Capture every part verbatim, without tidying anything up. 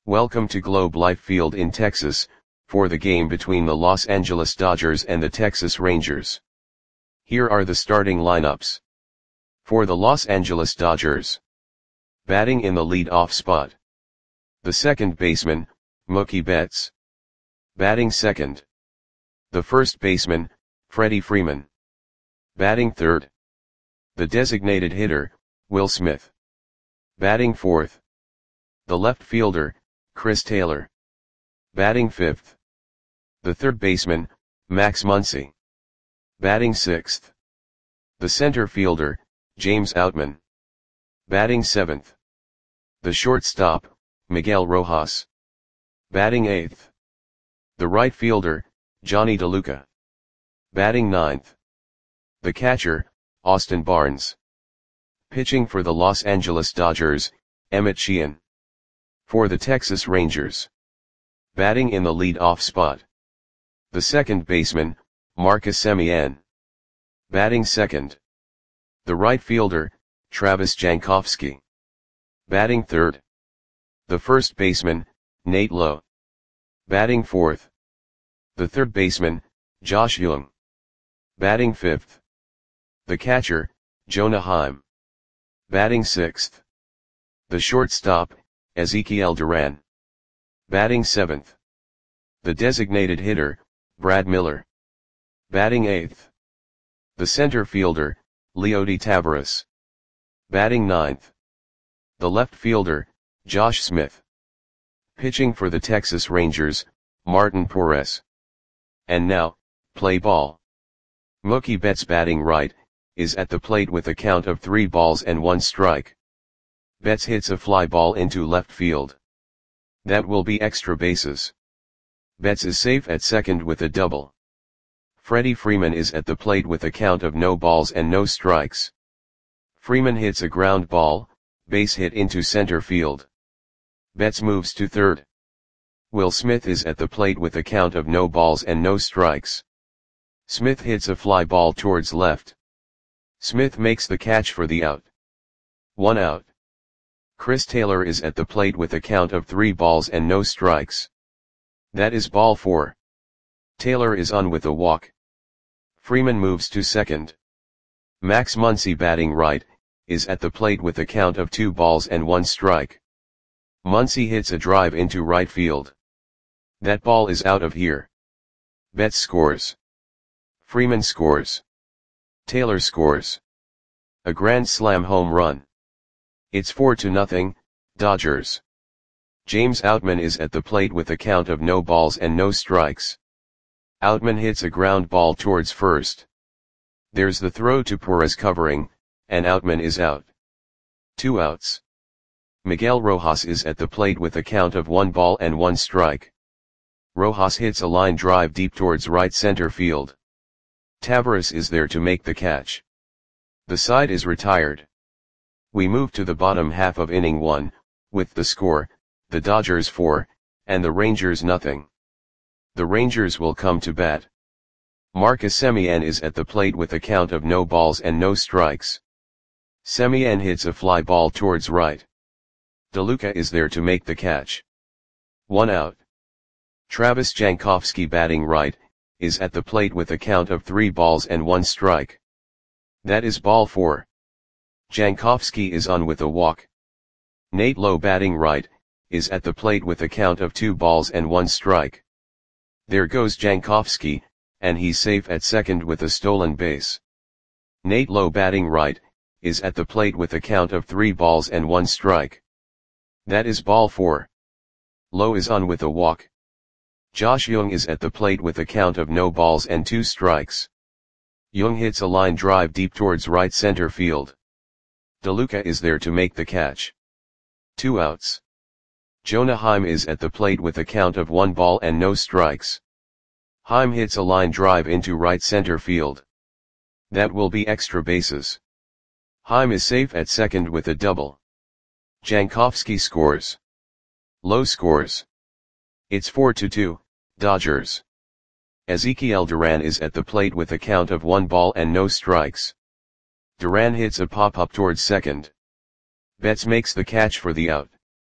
Welcome to Globe Life Field in Texas, for the game between the Los Angeles Dodgers and the Texas Rangers. Here are the starting lineups. For the Los Angeles Dodgers. Batting in the lead-off spot. The second baseman, Mookie Betts. Batting second. The first baseman, Freddie Freeman. Batting third. The designated hitter, Will Smith. Batting fourth. The left fielder, Chris Taylor. Batting fifth. The third baseman, Max Muncy. Batting sixth. The center fielder, James Outman. Batting seventh. The shortstop, Miguel Rojas. Batting eighth. The right fielder, Johnny DeLuca. Batting ninth. The catcher, Austin Barnes. Pitching for the Los Angeles Dodgers, Emmett Sheehan. For the Texas Rangers. Batting in the lead-off spot. The second baseman, Marcus Semien. Batting second. The right fielder, Travis Jankowski. Batting third. The first baseman, Nate Lowe. Batting fourth. The third baseman, Josh Jung. Batting fifth. The catcher, Jonah Heim. Batting sixth. The shortstop, Ezekiel Duran. Batting seventh. The designated hitter, Brad Miller. Batting eighth. The center fielder, Leody Taveras. Batting ninth. The left fielder, Josh Smith. Pitching for the Texas Rangers, Martin Perez. And now, play ball. Mookie Betts batting right, is at the plate with a count of three balls and one strike. Betts hits a fly ball into left field. That will be extra bases. Betts is safe at second with a double. Freddie Freeman is at the plate with a count of no balls and no strikes. Freeman hits a ground ball, base hit into center field. Betts moves to third. Will Smith is at the plate with a count of no balls and no strikes. Smith hits a fly ball towards left. Smith makes the catch for the out. One out. Chris Taylor is at the plate with a count of three balls and no strikes. That is ball four. Taylor is on with a walk. Freeman moves to second. Max Muncy batting right, is at the plate with a count of two balls and one strike. Muncy hits a drive into right field. That ball is out of here. Betts scores. Freeman scores. Taylor scores. A grand slam home run. It's four to nothing, Dodgers. James Outman is at the plate with a count of no balls and no strikes. Outman hits a ground ball towards first. There's the throw to Perez covering, and Outman is out. Two outs. Miguel Rojas is at the plate with a count of one ball and one strike. Rojas hits a line drive deep towards right center field. Taveras is there to make the catch. The side is retired. We move to the bottom half of inning one, with the score, the Dodgers four, and the Rangers nothing. The Rangers will come to bat. Marcus Semien is at the plate with a count of no balls and no strikes. Semien hits a fly ball towards right. DeLuca is there to make the catch. One out. Travis Jankowski batting right, is at the plate with a count of three balls and one strike. That is ball four. Jankowski is on with a walk. Nate Lowe batting right, is at the plate with a count of two balls and one strike. There goes Jankowski, and he's safe at second with a stolen base. Nate Lowe batting right, is at the plate with a count of three balls and one strike. That is ball four. Lowe is on with a walk. Josh Jung is at the plate with a count of no balls and two strikes. Jung hits a line drive deep towards right center field. DeLuca is there to make the catch. Two outs. Jonah Heim is at the plate with a count of one ball and no strikes. Heim hits a line drive into right center field. That will be extra bases. Heim is safe at second with a double. Jankowski scores. Lowe scores. It's four to two, Dodgers. Ezekiel Duran is at the plate with a count of one ball and no strikes. Duran hits a pop-up towards second. Betts makes the catch for the out.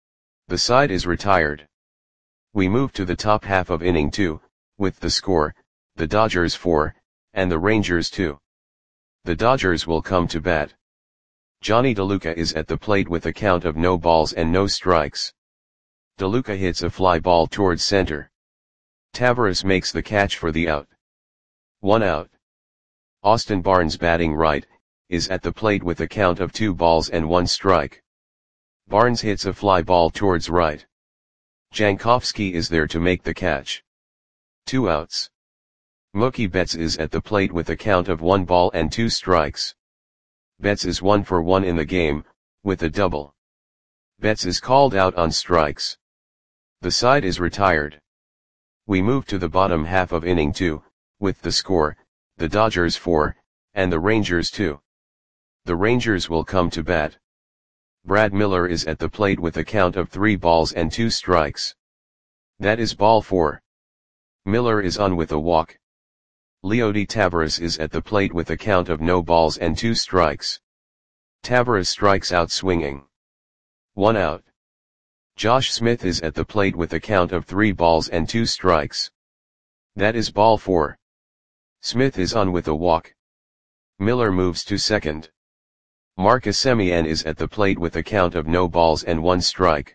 The side is retired. We move to the top half of inning two, with the score, the Dodgers four, and the Rangers two. The Dodgers will come to bat. Johnny DeLuca is at the plate with a count of no balls and no strikes. DeLuca hits a fly ball towards center. Taveras makes the catch for the out. One out. Austin Barnes, batting right, is at the plate with a count of two balls and one strike. Barnes hits a fly ball towards right. Jankowski is there to make the catch. Two outs. Mookie Betts is at the plate with a count of one ball and two strikes. Betts is one for one in the game, with a double. Betts is called out on strikes. The side is retired. We move to the bottom half of inning two, with the score, the Dodgers four, and the Rangers two. The Rangers will come to bat. Brad Miller is at the plate with a count of three balls and two strikes. That is ball four. Miller is on with a walk. Leody Taveras is at the plate with a count of no balls and two strikes. Taveras strikes out swinging. One out. Josh Smith is at the plate with a count of three balls and two strikes. That is ball four. Smith is on with a walk. Miller moves to second. Marcus Semien is at the plate with a count of no balls and one strike.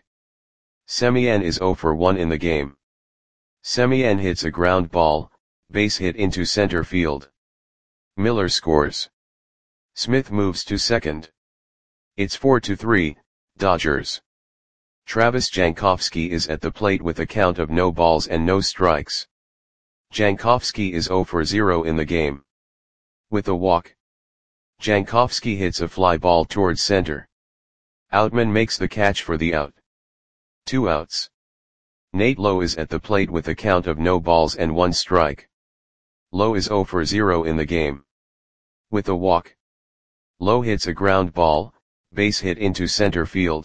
Semien is zero for one in the game. Semien hits a ground ball, base hit into center field. Miller scores. Smith moves to second. It's four to three, Dodgers. Travis Jankowski is at the plate with a count of no balls and no strikes. Jankowski is zero for zero in the game. With a walk. Jankowski hits a fly ball towards center. Outman makes the catch for the out. Two outs. Nate Lowe is at the plate with a count of no balls and one strike. Lowe is zero for zero in the game. With a walk. Lowe hits a ground ball, base hit into center field.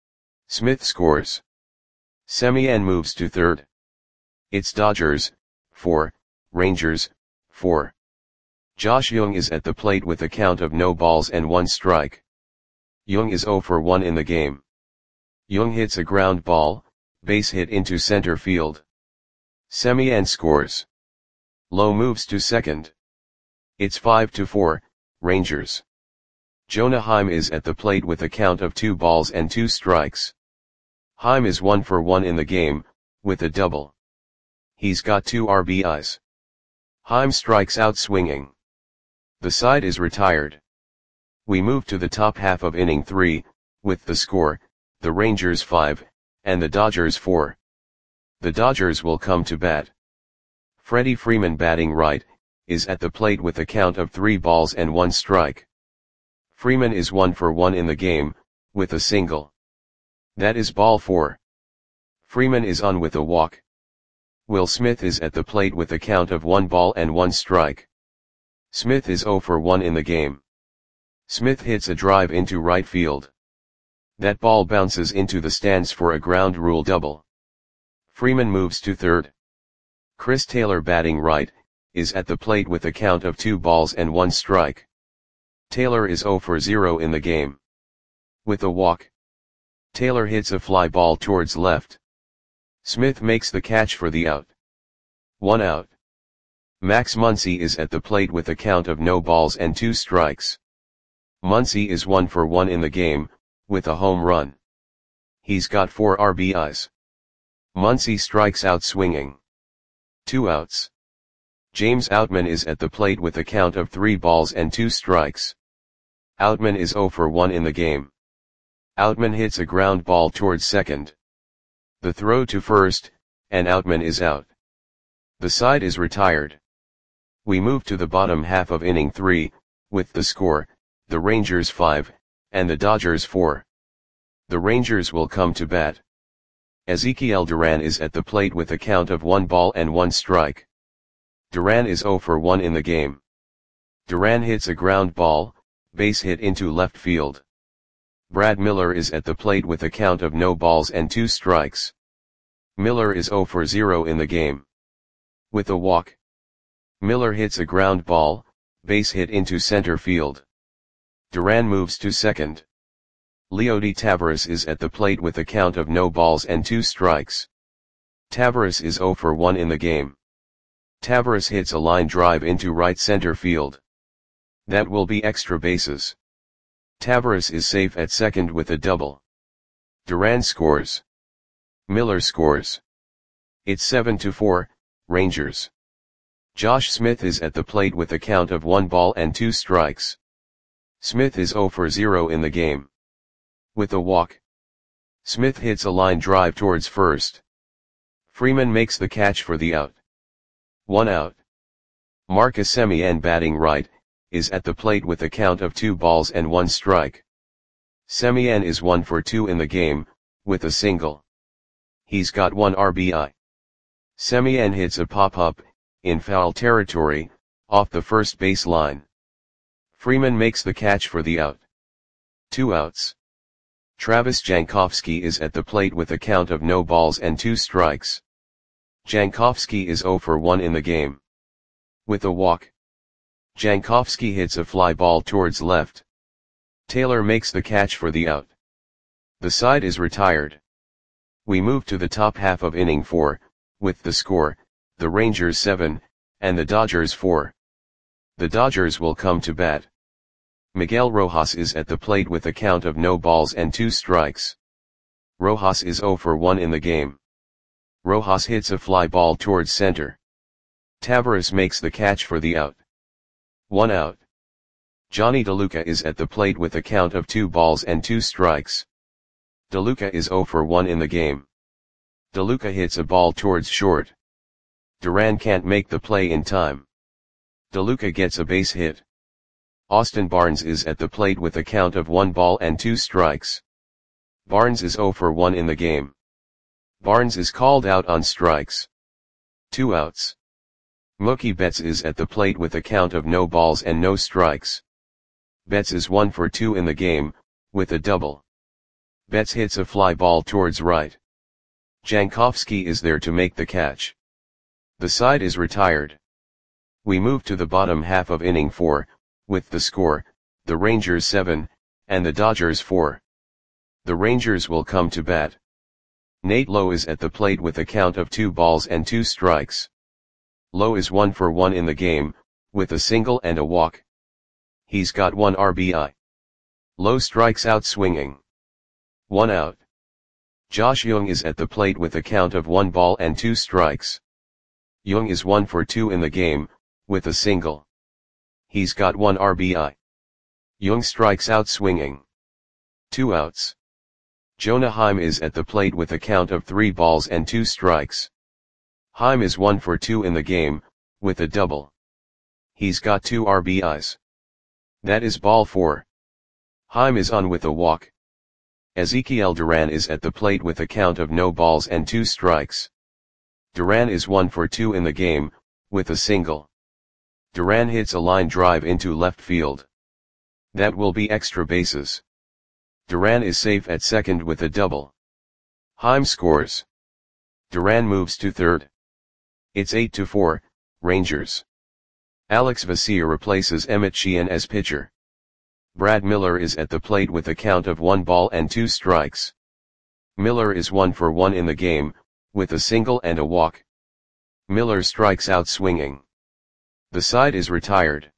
Smith scores. Semien moves to third. It's Dodgers, four, Rangers, four. Josh Jung is at the plate with a count of no balls and one strike. Jung is zero for one in the game. Jung hits a ground ball, base hit into center field. Semien scores. Lowe moves to second. It's five to four, Rangers. Jonah Heim is at the plate with a count of two balls and two strikes. Heim is one for one in the game, with a double. He's got two R B Is. Heim strikes out swinging. The side is retired. We move to the top half of inning three, with the score, the Rangers five, and the Dodgers four. The Dodgers will come to bat. Freddie Freeman, batting right, is at the plate with a count of three balls and one strike. Freeman is one for one in the game, with a single. That is ball four. Freeman is on with a walk. Will Smith is at the plate with a count of one ball and one strike. Smith is zero for one in the game. Smith hits a drive into right field. That ball bounces into the stands for a ground rule double. Freeman moves to third. Chris Taylor, batting right, is at the plate with a count of two balls and one strike. Taylor is zero for zero in the game. With a walk. Taylor hits a fly ball towards left. Smith makes the catch for the out. One out. Max Muncy is at the plate with a count of no balls and two strikes. Muncy is one for one in the game, with a home run. He's got four R B Is. Muncy strikes out swinging. Two outs. James Outman is at the plate with a count of three balls and two strikes. Outman is zero for one in the game. Outman hits a ground ball towards second. The throw to first, and Outman is out. The side is retired. We move to the bottom half of inning three, with the score, the Rangers five, and the Dodgers four. The Rangers will come to bat. Ezekiel Duran is at the plate with a count of one ball and one strike. Duran is zero for one in the game. Duran hits a ground ball, base hit into left field. Brad Miller is at the plate with a count of no balls and two strikes. Miller is zero for zero in the game. With a walk. Miller hits a ground ball, base hit into center field. Duran moves to second. Leody Taveras is at the plate with a count of no balls and two strikes. Taveras is zero for one in the game. Taveras hits a line drive into right center field. That will be extra bases. Taveras is safe at second with a double. Duran scores. Miller scores. It's seven to four, Rangers. Josh Smith is at the plate with a count of one ball and two strikes. Smith is zero for zero in the game. With a walk, Smith hits a line drive towards first. Freeman makes the catch for the out. One out. Marcus Semien, batting right, is at the plate with a count of two balls and one strike. Semien is one for two in the game, with a single. He's got one R B I. Semien hits a pop-up, in foul territory, off the first base line. Freeman makes the catch for the out. Two outs. Travis Jankowski is at the plate with a count of no balls and two strikes. Jankowski is zero for one in the game. With a walk, Jankowski hits a fly ball towards left. Taylor makes the catch for the out. The side is retired. We move to the top half of inning four, with the score, the Rangers seven, and the Dodgers four. The Dodgers will come to bat. Miguel Rojas is at the plate with a count of no balls and two strikes. Rojas is zero for one in the game. Rojas hits a fly ball towards center. Taveras makes the catch for the out. One out. Johnny DeLuca is at the plate with a count of two balls and two strikes. DeLuca is zero for one in the game. DeLuca hits a ball towards short. Duran can't make the play in time. DeLuca gets a base hit. Austin Barnes is at the plate with a count of one ball and two strikes. Barnes is zero for one in the game. Barnes is called out on strikes. Two outs. Mookie Betts is at the plate with a count of no balls and no strikes. Betts is one for two in the game, with a double. Betts hits a fly ball towards right. Jankowski is there to make the catch. The side is retired. We move to the bottom half of inning four, with the score, the Rangers seven, and the Dodgers four. The Rangers will come to bat. Nate Lowe is at the plate with a count of two balls and two strikes. Lowe is one for one in the game, with a single and a walk. He's got one R B I. Lowe strikes out swinging. One out. Josh Jung is at the plate with a count of one ball and two strikes. Jung is one for two in the game, with a single. He's got one R B I. Jung strikes out swinging. Two outs. Jonah Heim is at the plate with a count of three balls and two strikes. Heim is one for two in the game, with a double. He's got two R B Is. That is ball four. Heim is on with a walk. Ezekiel Duran is at the plate with a count of no balls and two strikes. Duran is one for two in the game, with a single. Duran hits a line drive into left field. That will be extra bases. Duran is safe at second with a double. Heim scores. Duran moves to third. It's eight to four, Rangers. Alex Vesia replaces Emmett Sheehan as pitcher. Brad Miller is at the plate with a count of one ball and two strikes. Miller is one for one in the game, with a single and a walk. Miller strikes out swinging. The side is retired.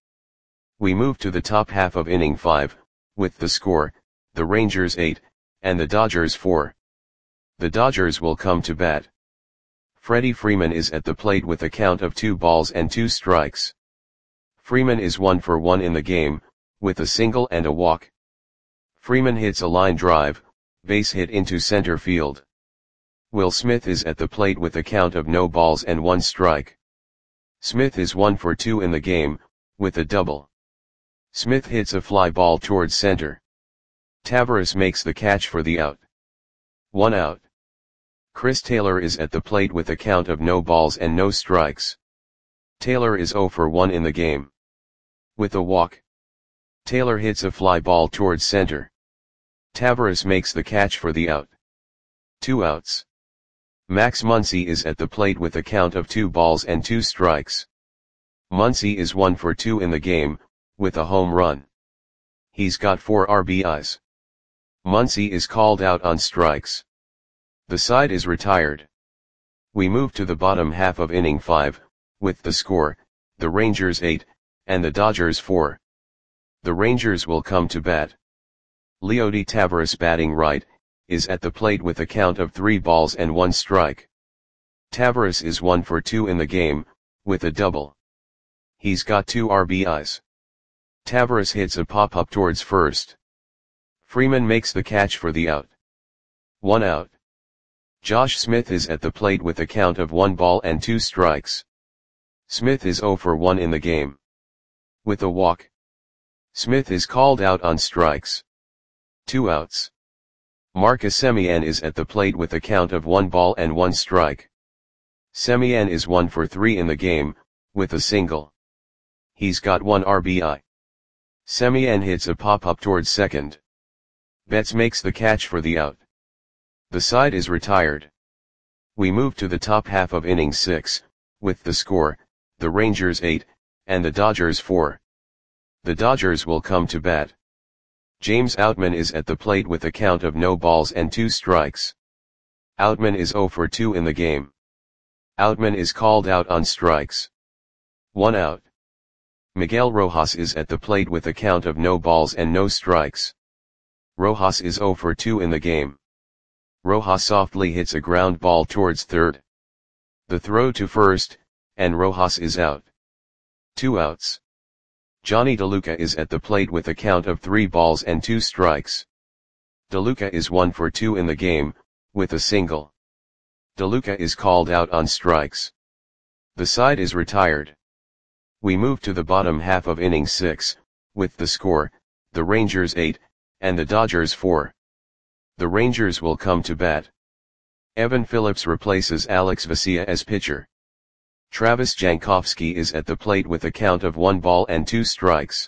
We move to the top half of inning five, with the score, the Rangers eight, and the Dodgers four. The Dodgers will come to bat. Freddie Freeman is at the plate with a count of two balls and two strikes. Freeman is one for one in the game, with a single and a walk. Freeman hits a line drive, base hit into center field. Will Smith is at the plate with a count of no balls and one strike. Smith is one for two in the game, with a double. Smith hits a fly ball towards center. Taveras makes the catch for the out. One out. Chris Taylor is at the plate with a count of no balls and no strikes. Taylor is zero for one in the game. With a walk, Taylor hits a fly ball towards center. Taveras makes the catch for the out. Two outs. Max Muncy is at the plate with a count of two balls and two strikes. Muncy is one for two in the game, with a home run. He's got four R B Is. Muncy is called out on strikes. The side is retired. We move to the bottom half of inning five, with the score, the Rangers eight, and the Dodgers four. The Rangers will come to bat. Leody Taveras, batting right, is at the plate with a count of three balls and one strike. Taveras is one for two in the game, with a double. He's got two R B Is. Taveras hits a pop-up towards first. Freeman makes the catch for the out. One out. Josh Smith is at the plate with a count of one ball and two strikes. Smith is zero for one in the game. With a walk. Smith is called out on strikes. Two outs. Marcus Semien is at the plate with a count of one ball and one strike. Semien is one for three in the game, with a single. He's got one R B I. Semien hits a pop-up towards second. Betts makes the catch for the out. The side is retired. We move to the top half of inning six, with the score, the Rangers eight, and the Dodgers four. The Dodgers will come to bat. James Outman is at the plate with a count of no balls and two strikes. Outman is zero for two in the game. Outman is called out on strikes. One out. Miguel Rojas is at the plate with a count of no balls and no strikes. Rojas is zero for two in the game. Rojas softly hits a ground ball towards third. The throw to first, and Rojas is out. Two outs. Johnny DeLuca is at the plate with a count of three balls and two strikes. DeLuca is one for two in the game, with a single. DeLuca is called out on strikes. The side is retired. We move to the bottom half of inning six, with the score, the Rangers eight, and the Dodgers four. The Rangers will come to bat. Evan Phillips replaces Alex Vesia as pitcher. Travis Jankowski is at the plate with a count of one ball and two strikes.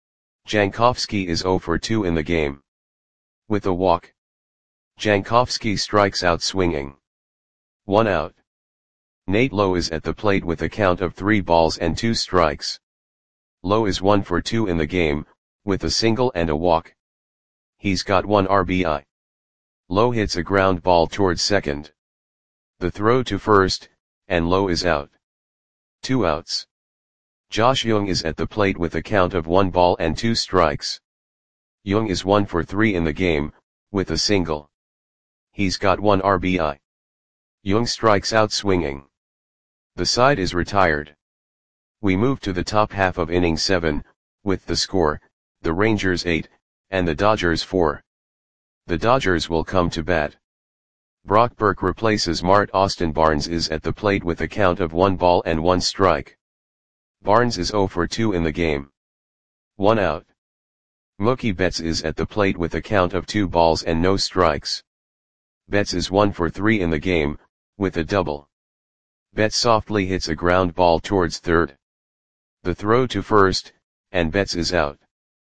Jankowski is zero for two in the game. With a walk. Jankowski strikes out swinging. One out. Nate Lowe is at the plate with a count of three balls and two strikes. Lowe is one for two in the game, with a single and a walk. He's got one R B I. Lowe hits a ground ball towards second. The throw to first, and Lowe is out. Two outs. Josh Jung is at the plate with a count of one ball and two strikes. Jung is one for three in the game, with a single. He's got one R B I. Jung strikes out swinging. The side is retired. We move to the top half of inning seven, with the score, the Rangers eight, and the Dodgers four. The Dodgers will come to bat. Brock Burke replaces Mart. Austin Barnes is at the plate with a count of one ball and one strike. Barnes is zero for two in the game. One out. Mookie Betts is at the plate with a count of two balls and no strikes. Betts is one for three in the game, with a double. Betts softly hits a ground ball towards third. The throw to first, and Betts is out.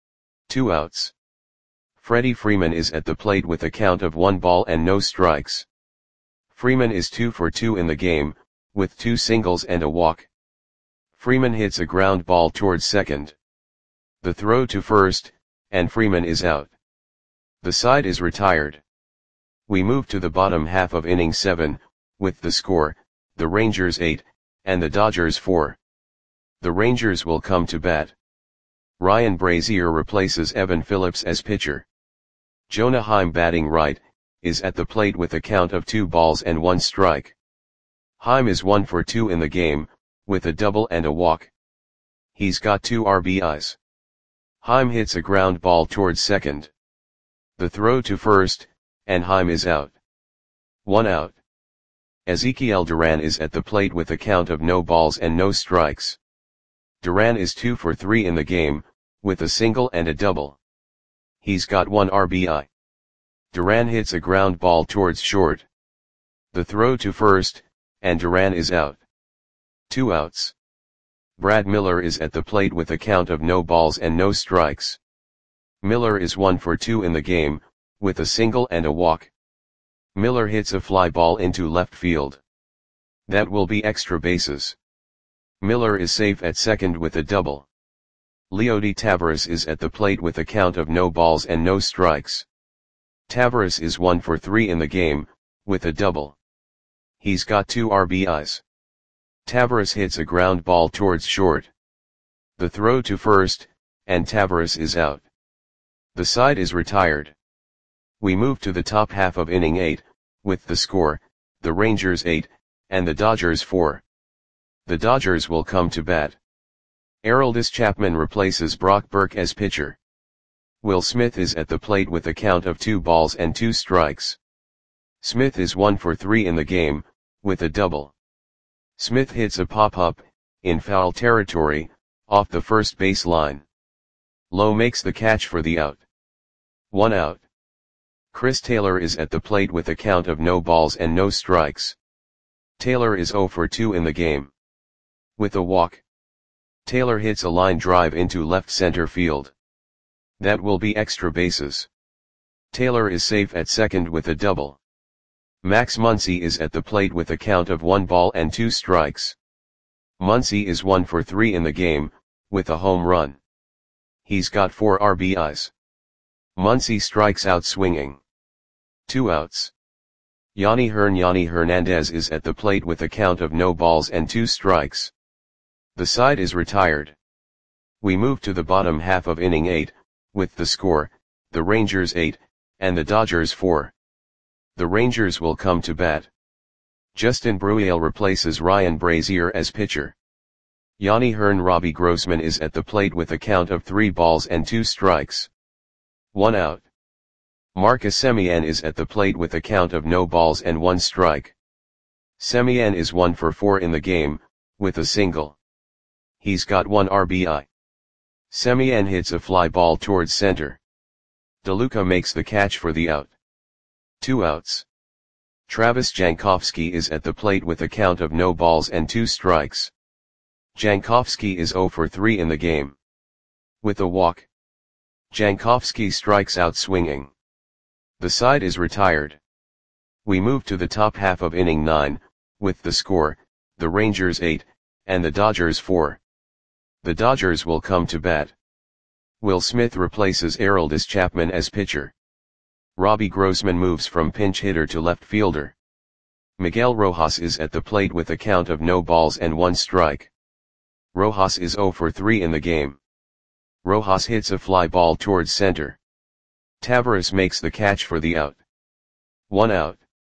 Two outs. Freddie Freeman is at the plate with a count of one ball and no strikes. Freeman is two for two in the game, with two singles and a walk. Freeman hits a ground ball towards second. The throw to first, and Freeman is out. The side is retired. We move to the bottom half of inning seven, with the score, the Rangers eight, and the Dodgers four. The Rangers will come to bat. Ryan Brazier replaces Evan Phillips as pitcher. Jonah Heim, batting right, is at the plate with a count of two balls and one strike. Heim is one for two in the game, with a double and a walk. He's got two R B Is. Heim hits a ground ball towards second. The throw to first, and Heim is out. One out. Ezekiel Duran is at the plate with a count of no balls and no strikes. Duran is two for three in the game, with a single and a double. He's got one R B I. Duran hits a ground ball towards short. The throw to first, and Duran is out. Two outs. Brad Miller is at the plate with a count of no balls and no strikes. Miller is one for two in the game, with a single and a walk. Miller hits a fly ball into left field. That will be extra bases. Miller is safe at second with a double. Leody Taveras is at the plate with a count of no balls and no strikes. Taveras is one for three in the game, with a double. He's got two R B Is. Taveras hits a ground ball towards short. The throw to first, and Taveras is out. The side is retired. We move to the top half of inning eight, with the score, the Rangers eight, and the Dodgers four. The Dodgers will come to bat. Aroldis Chapman replaces Brock Burke as pitcher. Will Smith is at the plate with a count of two balls and two strikes. Smith is one for three in the game, with a double. Smith hits a pop-up, in foul territory, off the first base line. Lowe makes the catch for the out. One out. Chris Taylor is at the plate with a count of no balls and no strikes. Taylor is zero for two in the game. With a walk. Taylor hits a line drive into left center field. That will be extra bases. Taylor is safe at second with a double. Max Muncy is at the plate with a count of one ball and two strikes. Muncy is one for three in the game, with a home run. He's got four R B Is. Muncy strikes out swinging. Two outs. Yanni Hern Yanni Hernandez is at the plate with a count of no balls and two strikes. The side is retired. We move to the bottom half of inning eight, with the score, the Rangers eight, and the Dodgers four. The Rangers will come to bat. Justin Bruihl replaces Ryan Brazier as pitcher. Yanni Hern Robbie Grossman is at the plate with a count of three balls and two strikes. One out. Marcus Semien is at the plate with a count of no balls and one strike. Semien is one for four in the game, with a single. He's got one R B I. Semien hits a fly ball towards center. DeLuca makes the catch for the out. Two outs. Travis Jankowski is at the plate with a count of no balls and two strikes. Jankowski is zero for three in the game. With a walk. Jankowski strikes out swinging. The side is retired. We move to the top half of inning nine, with the score, the Rangers eight, and the Dodgers four. The Dodgers will come to bat. Will Smith replaces Aroldis Chapman as pitcher. Robbie Grossman moves from pinch hitter to left fielder. Miguel Rojas is at the plate with a count of no balls and one strike. Rojas is zero for three in the game. Rojas hits a fly ball towards center. Taveras makes the catch for the out. One out.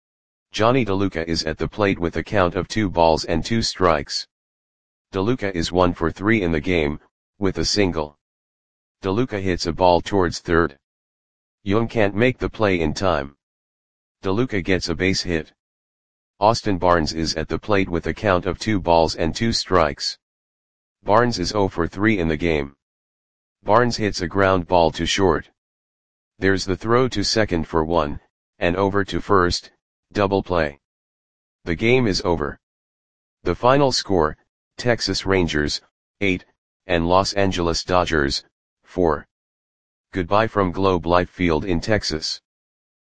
Johnny DeLuca is at the plate with a count of two balls and two strikes. DeLuca is one for three in the game, with a single. DeLuca hits a ball towards third. Young can't make the play in time. DeLuca gets a base hit. Austin Barnes is at the plate with a count of two balls and two strikes. Barnes is zero for three in the game. Barnes hits a ground ball to short. There's the throw to second for one, and over to first, double play. The game is over. The final score, Texas Rangers, eight, and Los Angeles Dodgers, four. Goodbye from Globe Life Field in Texas.